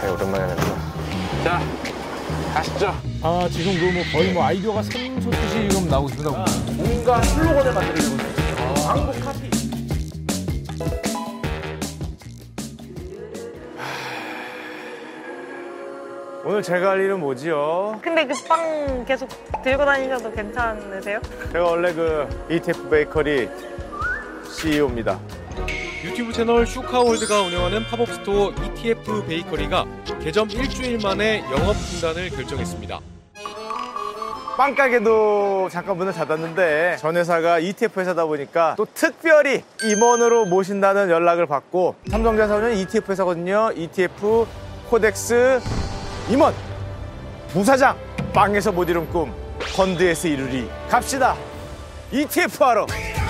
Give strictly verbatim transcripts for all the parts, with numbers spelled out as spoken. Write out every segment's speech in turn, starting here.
네, 오랜만에 뵙다. 자, 가시죠. 아, 지금 그 뭐 거의 뭐 아이디어가 샘솟듯이 지금 나오고 있습니다. 아, 뭔가 슬로건을 만들려고 있어요. 광고 카피. 오늘 제가 할 일은 뭐지요? 근데 그 빵 계속 들고 다니셔도 괜찮으세요? 제가 원래 그 이티에프 베이커리 씨이오입니다. 유튜브 채널 슈카월드가 운영하는 팝업 스토어 이티에프 베이커리가 개점 일주일 만에 영업 중단을 결정했습니다. 빵가게도 잠깐 문을 닫았는데 전 회사가 이티에프 회사다 보니까 또 특별히 임원으로 모신다는 연락을 받고 삼성전자는 이티에프 회사거든요. 이티에프 코덱스 임원 무사장 빵에서 못 이룬 꿈 펀드에서 이루리 갑시다. 이티에프 하러.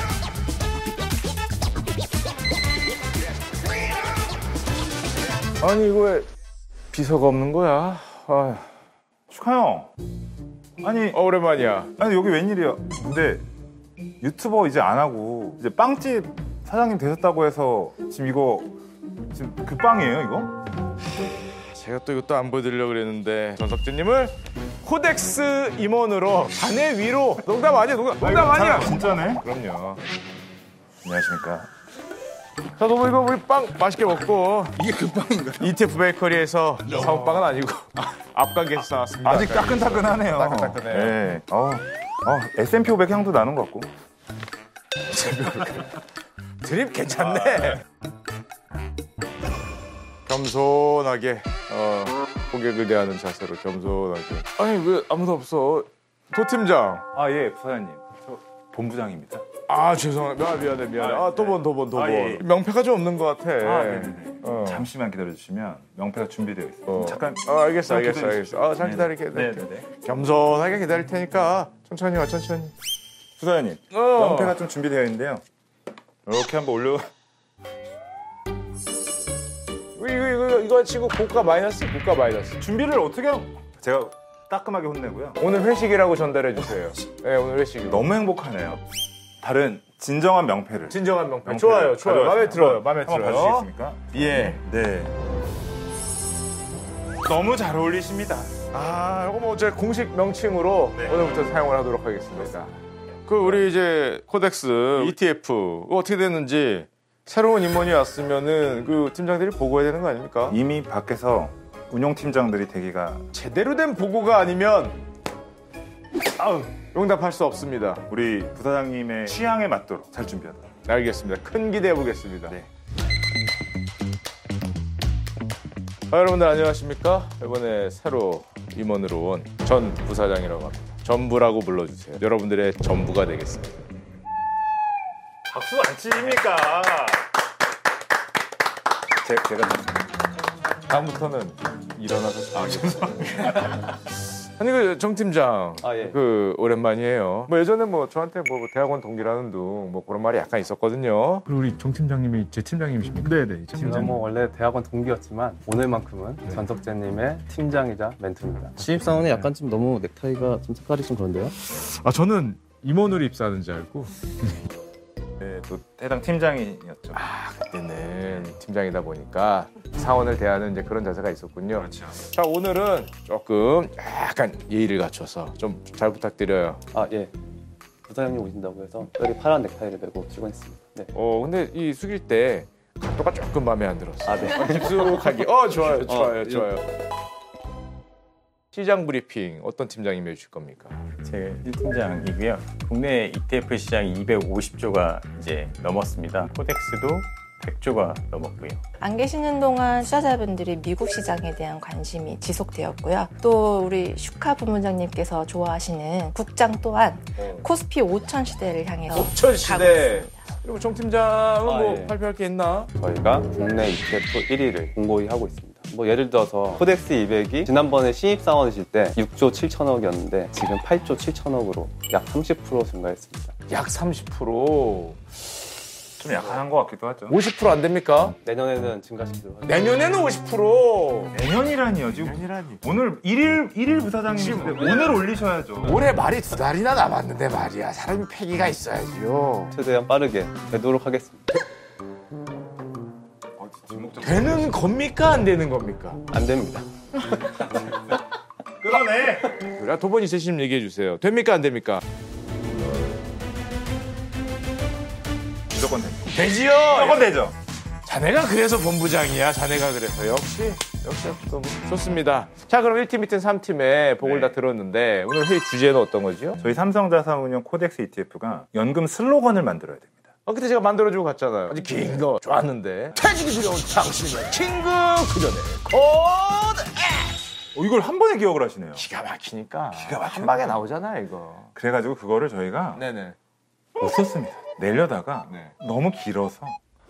아니 이거 왜 비서가 없는 거야? 아휴. 슈카 형. 아니 어, 오랜만이야. 아니 여기 웬일이야? 근데 유튜버 이제 안 하고 이제 빵집 사장님 되셨다고 해서 지금 이거 지금 그 빵이에요 이거? 제가 또 이것도 안 보여드리려고 그랬는데 전석진님을 코덱스 임원으로 자네 위로 농담 아니야 농담, 농담 아니야. 진짜네? 그럼요. 안녕하십니까. 자, 너무 이거 우리 빵 맛있게 먹고 이게 그 빵인가요? 이티에프 베이커리에서 사온 빵은 아니고 앞가게에서 나왔습니다. 아직 따끈따끈하네요. 따끈따끈해요. 네. 어, 어, 에스앤피 오백 향도 나는 것 같고. 드립 괜찮네. 겸손하게 어, 고객을 대하는 자세로 겸손하게. 아니 왜 아무도 없어? 도 팀장. 아, 예, 부사장님. 저 본부장입니다. 아 죄송합니다. 아, 미안해 미안해. 아, 도본 도본 도본. 아, 예, 예. 명패가 좀 없는 것 같아. 아, 네네네. 어. 잠시만 기다려주시면 명패가 준비되어 있어요. 어. 잠깐. 어, 알겠어 알겠어 알겠어. 아, 잘 기다릴게. 네네네. 겸손하게 기다릴 테니까 천천히 와 천천히. 부사장님, 어. 명패가 좀 준비되어 있는데요. 이렇게 한번 올려. 이거 이거 이거 치고 고가 마이너스 고가 마이너스. 준비를 어떻게 하고? 제가 따끔하게 혼내고요. 오늘 회식이라고 전달해 주세요. 네 오늘 회식. 너무 행복하네요. 다른 진정한 명패를. 진정한 명패. 명패를 좋아요 좋아요. 마음에 들어요 마음에 한번 들어요. 봐주시겠습니까? 예. 네. 너무 잘 어울리십니다. 아, 이거 뭐 제 공식 명칭으로 네. 오늘부터 사용을 하도록 하겠습니다. 그 우리 이제 코덱스 이티에프 어떻게 됐는지 새로운 임원이 왔으면은 그 팀장들이 보고해야 되는 거 아닙니까? 이미 밖에서 운영팀장들이 대기가 제대로 된 보고가 아니면 아우, 용답할 수 없습니다. 우리 부사장님의 취향에 맞도록 잘 준비하다. 알겠습니다. 큰 기대해 보겠습니다. 네. 아, 여러분들 안녕하십니까? 이번에 새로 임원으로 온 전 부사장이라고 합니다. 전부라고 불러주세요. 여러분들의 전부가 되겠습니다. 박수 안 치십니까? 제, 제가 다음부터는 일어나서 아, 죄송합니다. 아니 그 정 팀장, 아, 예. 그 오랜만이에요. 뭐 예전에 뭐 저한테 뭐 대학원 동기라는 둥 뭐 그런 말이 약간 있었거든요. 그리고 우리 정 팀장님이 제 팀장님이십니까? 네네. 저는 뭐 원래 대학원 동기였지만 오늘만큼은 네. 전석재님의 팀장이자 멘토입니다. 신입사원에 약간 좀 너무 넥타이가 좀 색깔이 좀 그런데요? 아 저는 임원으로 입사하는 줄 알고. 네, 또 해당 팀장이었죠. 아 그때는 팀장이다 보니까 사원을 대하는 이제 그런 자세가 있었군요. 그렇죠. 자 오늘은 조금 약간 예의를 갖춰서 좀 잘 부탁드려요. 아 예. 부사장님 오신다고 해서 여기 파란 넥타이를 메고 출근했습니다. 네. 어 근데 이 숙일 때 각도가 조금 마음에 안 들었어. 아 네. 깊숙하게. 어 좋아요 좋아요 어, 좋아요. 시장 브리핑 어떤 팀장님이 해주실 겁니까? 제 일 팀장이고요. 국내 이티에프 시장이 이백오십 조가 이제 넘었습니다. 코덱스도 백 조가 넘었고요. 안 계시는 동안 투자자분들이 미국 시장에 대한 관심이 지속되었고요. 또 우리 슈카 부문장님께서 좋아하시는 국장 또한 어. 코스피 오천 시대를 향해서 오천 가고 시대. 있습니다. 그리고 정 팀장은 아, 뭐 예. 발표할 게 있나? 저희가 국내 이티에프 일 위를 공고히 하고 있습니다. 뭐 예를 들어서 코덱스 이백이 지난번에 신입사원이실 때 육 조 칠천억이었는데 지금 팔 조 칠천억으로 약 삼십 퍼센트 증가했습니다. 약 삼십 퍼센트. 좀 약한 것 같기도 하죠. 오십 퍼센트 안 됩니까? 내년에는 증가시키도록 하겠습니다. 내년에는 오십 퍼센트. 내년이라니요. 지금 내년이라니. 오늘 일일 일일 부사장님인데 오늘 올리셔야죠. 올해 말이 두 달이나 남았는데 말이야. 사람이 패기가 있어야지요. 최대한 빠르게 되도록 하겠습니다. 어, 지금 되는 겁니까? 안 되는 겁니까? 안 됩니다. 그러네. 그래, 도번 있으시면 얘기해 주세요. 됩니까? 안 됩니까? 무조건 됩니다. 되지요! 무조건 되죠. 자네가 그래서 본부장이야. 자네가 그래서. 역시, 역시, 또 좋습니다. 자, 그럼 일 팀, 이 팀, 삼 팀의 복을 네. 다 들었는데, 오늘 회의 주제는 어떤 거죠? 저희 삼성자산운용 코덱스 이티에프가 연금 슬로건을 만들어야 됩니다. 어, 그때 제가 만들어주고 갔잖아요. 아주 긴 거 좋았는데. 퇴직이 두려운 당신의 킹그 그전에 코드 X! 어, 이걸 한 번에 기억을 하시네요. 기가 막히니까. 기가 막혀요. 한 방에 나오잖아요, 이거. 그래가지고 그거를 저희가 네네. 못 썼습니다. 내려다가 네. 너무 길어서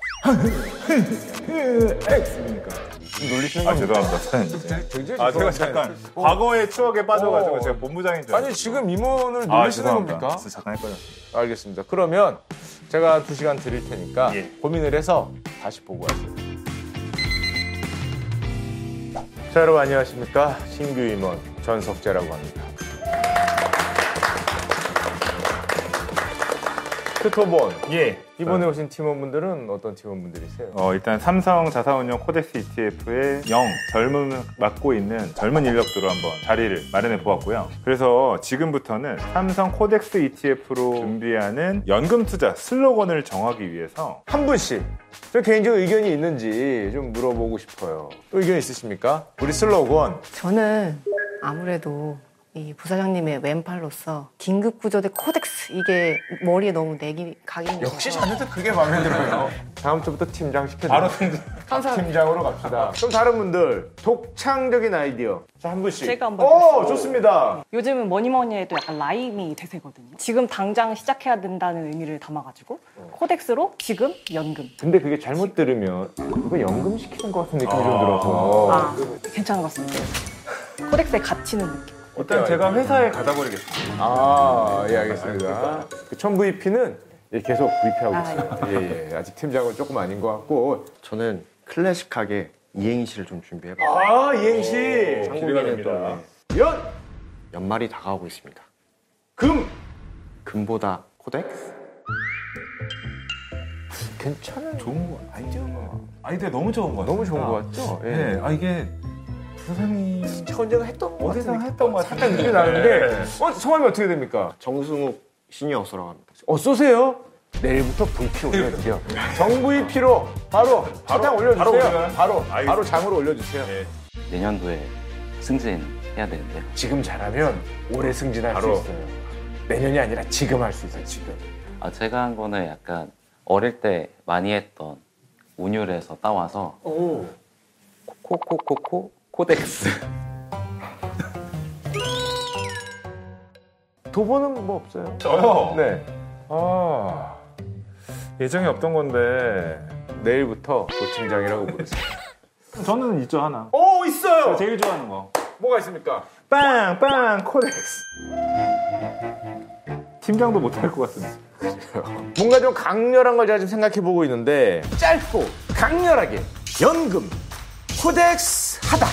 X니까. 놀리시는 아 죄송합니다. 사장님. 굉장히 아 제가 죄송한데. 잠깐 과거의 추억에 빠져가지고 어. 제가 본부장인 줄 알았어요. 아니, 지금 임원을 아 놀리시는 죄송합니다. 겁니까? 진짜 잠깐 헷갈렸어요. 알겠습니다. 그러면 제가 두 시간 드릴 테니까 예. 고민을 해서 다시 보고하세요. 자, 여러분 안녕하십니까? 신규 임원 전석재라고 합니다. 크토본, 예. 이번에 오신 팀원분들은 어떤 팀원분들이세요? 어, 일단 삼성 자산운용 코덱스 이티에프의 영 젊음을 맡고 있는 젊은 인력들로 한번 자리를 마련해 보았고요. 그래서 지금부터는 삼성 코덱스 이티에프로 준비하는 연금 투자 슬로건을 정하기 위해서 한 분씩 저 개인적 의견이 있는지 좀 물어보고 싶어요. 또 의견 있으십니까? 우리 슬로건. 저는 아무래도 이 부사장님의 왼팔로서 긴급구조대 코덱스 이게 머리에 너무 내기 각인이 역시 있어서 자네도 그게 마음에 들어요. 다음 주부터 팀장 시켜드릴게요. 바로 승진. 감사합니다. 팀장으로 갑시다. 그럼 다른 분들 독창적인 아이디어. 자, 한 분씩. 제가 한번 오, 해볼게요. 좋습니다. 요즘은 뭐니뭐니 해도 약간 라임이 대세거든요. 지금 당장 시작해야 된다는 의미를 담아가지고 코덱스로 지금 연금. 근데 그게 잘못 들으면 이거 연금 시키는 것 같은 느낌이 좀 들어서. 아, 괜찮은 것 같습니다. 코덱스에 갇히는 느낌. 일단 제가 회사에 가다 버리겠습니다. 아, 예, 알겠습니다. 그 천 브이피는 계속 브이피하고 아, 있어요. 예, 예. 아직 팀장은 조금 아닌 것 같고. 저는 클래식하게 이행시를 좀 준비해봤어요. 아, 이행시. 기대가 됩니다. 연, 연말이 다가오고 있습니다. 금. 금보다 코덱스? 괜찮은 좋은 거 아이디어가 아이디어 너무 좋은 거 같아요. 너무 좋은 것 같죠? 예. 네, 아 이게 부사장님 제가 언젠가 했던 것 어디서 같은 했던 것 살짝 같은데 느낌이 나는데 어, 성함이 어떻게 됩니까? 정승욱 시니어서라고 합니다. 어, 쏘세요? 내일부터 브이피 올려드려. 정 브이피로 바로 사탕 올려주세요. 바로 올려요? 바로, 알겠습니다. 바로 장으로 올려주세요. 네. 내년도에 승진 해야 되는데요. 지금 잘하면 올해 승진할 바로. 수 있어요. 내년이 아니라 지금 할 수 있어요, 지금. 아, 제가 한 거는 약간 어릴 때 많이 했던 운율에서 따와서 오. 코코코코 코덱스. 도보는 뭐 없어요? 저요? 네. 아, 예정이 없던 건데 내일부터 도팀장이라고 부르세요. 저는 있죠 하나. 오, 있어요! 제일 좋아하는 거. 뭐가 있습니까? 빵빵 코덱스. 팀장도 못할 것 같습니다. 뭔가 좀 강렬한 걸 제가 지금 생각해보고 있는데 짧고 강렬하게 연금 코덱스 하다.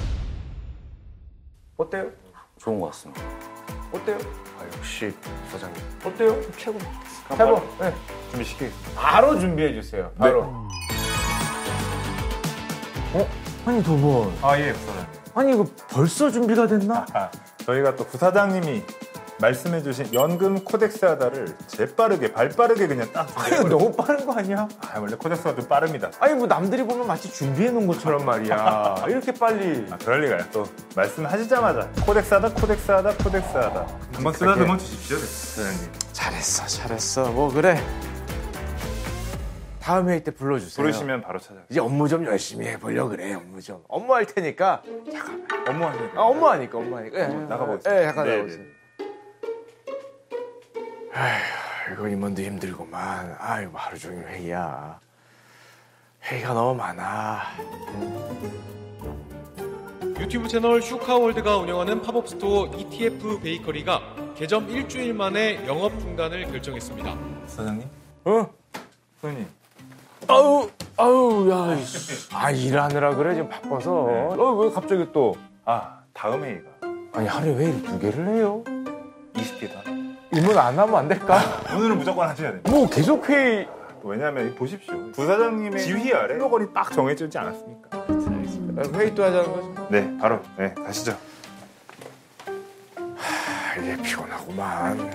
어때요? 좋은 것 같습니다. 어때요? 아, 역시 부사장님. 어때요? 최고. 해보. 네. 준비시키겠습니다. 바로 준비해 주세요. 바로. 어? 아니 도본. 아 예, 부사장님. 아니 이거 벌써 준비가 됐나? 아, 저희가 또 부사장님이 말씀해주신 연금 코덱스 하다를 재빠르게 발빠르게 그냥 딱 아니 이거 너무 빠른 거 아니야? 아 원래 코덱스가 좀 빠릅니다. 아니 뭐 남들이 보면 마치 준비해 놓은 것처럼 말이야. 이렇게 빨리. 아 그럴 리가요. 또 말씀하시자마자 코덱스 하다 코덱스 하다 코덱스 하다 한번 쓰다듬어 주십시오, 부사장님. 잘했어, 잘했어. 뭐 그래. 다음 회의 때 불러주세요. 부르시면 바로 찾아요. 이제 업무 좀 열심히 해보려고 그래. 업무 좀. 업무 할 테니까. 업무 하세요. 아, 업무 하니까, 업무 하니까. 예, 나가보겠습니다. 예, 잠깐 네, 나가보겠습니다. 아휴, 이거 임원도 힘들구만. 아유, 하루 종일 회의야. 회의가 너무 많아. 유튜브 채널 슈카월드가 운영하는 팝업 스토어 이티에프 베이커리가 개점 일주일 만에 영업 중단을 결정했습니다. 부사장님? 어? 부사장님. 아우, 아우, 야, 이씨. 아, 일하느라 그래, 지금 바빠서. 어, 왜 갑자기 또. 아 다음 회의가 아니, 하루에 회의를 두 개를 해요? 이십 개다. 임원 안 하면 안 될까? 오늘은 무조건 하셔야 됩니다. 뭐, 계속 회의. 왜냐하면 보십시오. 부사장님의 지휘 아래 프로그램이 딱 정해지지 않았습니까? 알겠습니다. 회의 또 하자는 거죠? 네, 바로 네, 가시죠. 하, 이게 피곤하구만.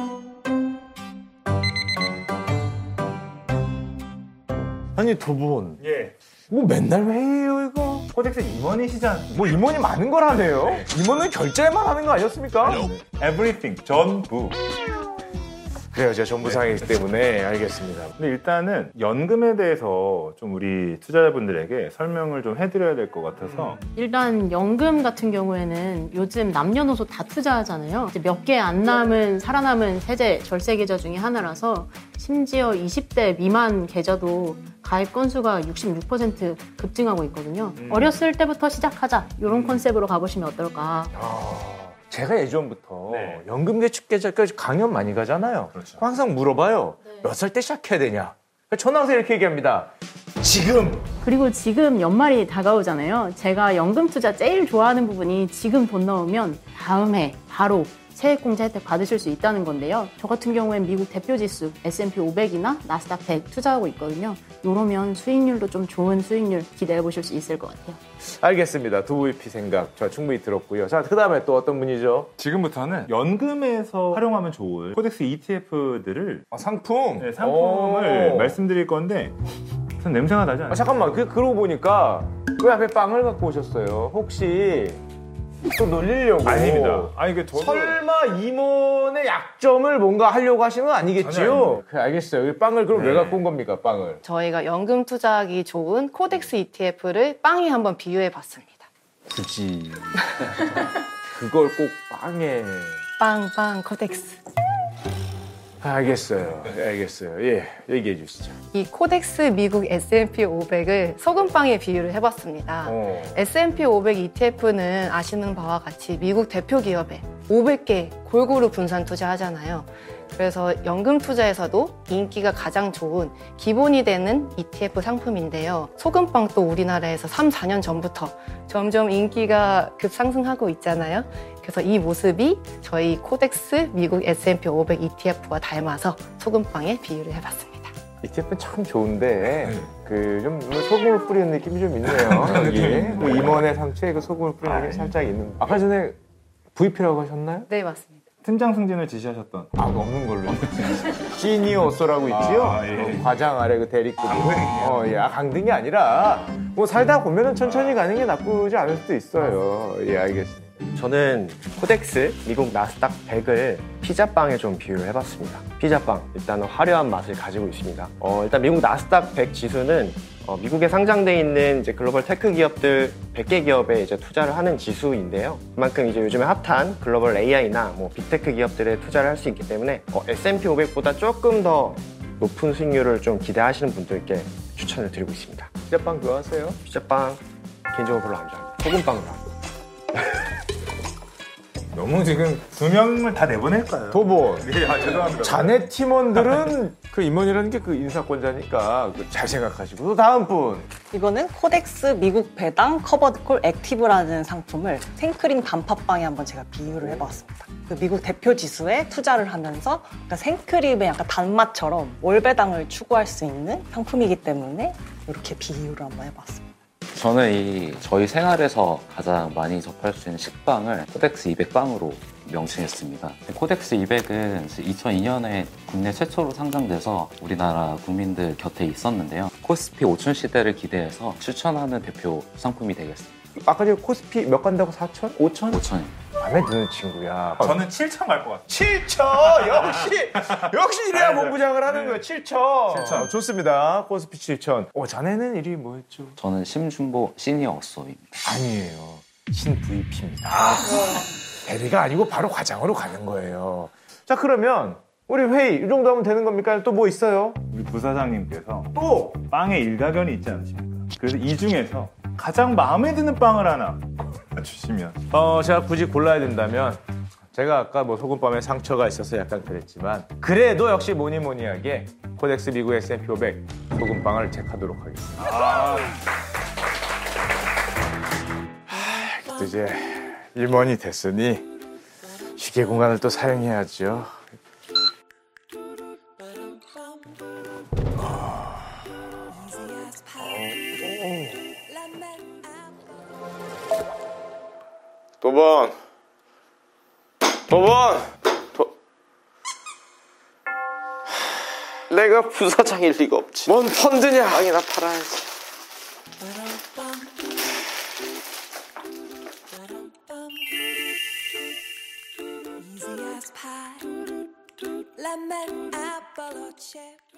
아니 두 분, 예. 뭐 맨날 회의해요 이거? 코덱스 임원이시지 않습니까? 뭐 임원이 많은 거라네요? 임원은 결제만 하는 거 아니었습니까? Everything, 전부. 그래요, 제가 전부상이기 때문에 알겠습니다. 근데 일단은 연금에 대해서 좀 우리 투자자분들에게 설명을 좀 해드려야 될 것 같아서 일단 연금 같은 경우에는 요즘 남녀노소 다 투자하잖아요. 몇 개 안 남은 살아남은 세제 절세 계좌 중에 하나라서 심지어 이십 대 미만 계좌도 가입 건수가 육십육 퍼센트 급증하고 있거든요. 음. 어렸을 때부터 시작하자 이런 컨셉으로 가보시면 어떨까. 아, 제가 예전부터 네. 연금 개축 계좌까지 강연 많이 가잖아요. 그렇죠. 항상 물어봐요. 몇 살 때 시작해야 되냐? 전화 와서 이렇게 얘기합니다. 지금! 그리고 지금 연말이 다가오잖아요. 제가 연금 투자 제일 좋아하는 부분이 지금 돈 넣으면 다음 해 바로 세액공제 혜택 받으실 수 있다는 건데요. 저 같은 경우엔 미국 대표 지수 에스 앤 피 오백이나 나스닥 백 투자하고 있거든요. 이러면 수익률도 좀 좋은 수익률 기대해 보실 수 있을 것 같아요. 알겠습니다. 두 브이피 생각 저 충분히 들었고요. 자, 그 다음에 또 어떤 분이죠? 지금부터는 연금에서 활용하면 좋을 코덱스 이티에프들을 아, 상품? 네, 상품을 오. 말씀드릴 건데 전 냄새가 나지 않아요? 아, 잠깐만. 그, 그러고 보니까 왜 앞에 빵을 갖고 오셨어요? 혹시 또 놀리려고? 아닙니다. 아니, 그 저도 설마 임원의 약점을 뭔가 하려고 하시는 건 전혀 아니겠지요? 아닙니다. 그래, 알겠어요. 이 빵을 그럼 네. 왜 갖고 온 겁니까, 빵을? 저희가 연금 투자하기 좋은 코덱스 이티에프를 빵에 한번 비유해 봤습니다. 굳이. 그걸 꼭 빵에. 빵빵 코덱스. 아, 알겠어요. 알겠어요. 예, 얘기해 주시죠. 이 코덱스 미국 에스 앤 피 오백을 소금빵에 비유를 해봤습니다. 어. 에스 앤 피 오백 이티에프는 아시는 바와 같이 미국 대표 기업에 오백 개 골고루 분산 투자하잖아요. 그래서 연금 투자에서도 인기가 가장 좋은 기본이 되는 이티에프 상품인데요. 소금빵 또 우리나라에서 삼, 사 년 전부터 점점 인기가 급상승하고 있잖아요. 그래서 이 모습이 저희 코덱스 미국 에스 앤 피 오백 이티에프와 닮아서 소금빵에 비유를 해봤습니다. 이티에프는 참 좋은데 그 좀 소금을 뿌리는 느낌이 좀 있네요. 여기 뭐 임원의 상처에 그 소금을 뿌리는 느낌이 살짝 있는. 아까 전에 브이피라고 하셨나요? 네, 맞습니다. 팀장 승진을 지시하셨던 아, 없는 걸로. 시니어 어쏘라고 있지요? 아, 예. 어, 과장 아래 그 대리급. 어, 예. 아, 강등이 아니라 뭐 살다 보면은 천천히 가는 게 나쁘지 않을 수도 있어요. 예, 알겠습니다. 저는 코덱스 미국 나스닥 백을 피자빵에 좀 비유를 해봤습니다. 피자빵, 일단은 화려한 맛을 가지고 있습니다. 어, 일단 미국 나스닥 백 지수는 어, 미국에 상장돼 있는 이제 글로벌 테크 기업들 백 개 기업에 이제 투자를 하는 지수인데요. 그만큼 이제 요즘에 핫한 글로벌 에이아이나 뭐 빅테크 기업들에 투자를 할 수 있기 때문에 어, 에스 앤 피 오백보다 조금 더 높은 수익률을 좀 기대하시는 분들께 추천을 드리고 있습니다. 피자빵 좋아하세요? 피자빵 개인적으로 별로 안 좋아합니다. 소금빵으로 합니다. 너무 지금 두 명을 다 내보낼까요? 도보. 네, 아, 죄송합니다. 자네 팀원들은 그 임원이라는 게 그 인사권자니까 그잘 생각하시고. 또 다음 분. 이거는 코덱스 미국 배당 커버드콜 액티브라는 상품을 생크림 단팥빵에 한번 제가 비유를 해봤습니다. 그 미국 대표 지수에 투자를 하면서 그러니까 생크림의 약간 단맛처럼 월배당을 추구할 수 있는 상품이기 때문에 이렇게 비유를 한번 해봤습니다. 저는 이 저희 생활에서 가장 많이 접할 수 있는 식빵을 코덱스 이백 빵으로 명칭했습니다. 코덱스 이백은 이천이 년에 국내 최초로 상장돼서 우리나라 국민들 곁에 있었는데요. 코스피 오천 시대를 기대해서 추천하는 대표 상품이 되겠습니다. 아까 전에 코스피 몇 간다고 사천? 오천? 오천. 마음에 드는 친구야. 저는 칠천 갈 것 같아요. 칠천! 역시! 역시 이래야 본부장을 하는 거예요. 칠천! 칠천. 좋습니다. 코스피 칠천. 어, 자네는 이름이 뭐였죠? 저는 심준보 시니어 어쏘입니다. 아니에요. 신 브이피입니다. 대리가 아니고 바로 과장으로 가는 거예요. 자, 그러면 우리 회의 이 정도 하면 되는 겁니까? 또 뭐 있어요? 우리 부사장님께서 또! 빵에 일가견이 있지 않으십니까? 그래서 이 중에서 가장 마음에 드는 빵을 하나 주시면. 어, 제가 굳이 골라야 된다면 제가 아까 뭐 소금빵에 상처가 있어서 약간 그랬지만 그래도 역시 뭐니 뭐니 하게 코덱스 미국 에스 앤 피 오백 소금빵을 택하도록 하겠습니다. 아, 또 이제 임원이 됐으니 휴게 공간을 또 사용해야죠. 어... 도번 도번 도... 내가 부사장일 리가 없지. 뭔 펀드냐. 빵이나 팔아야지. Easy as pie, lemon apple or chip.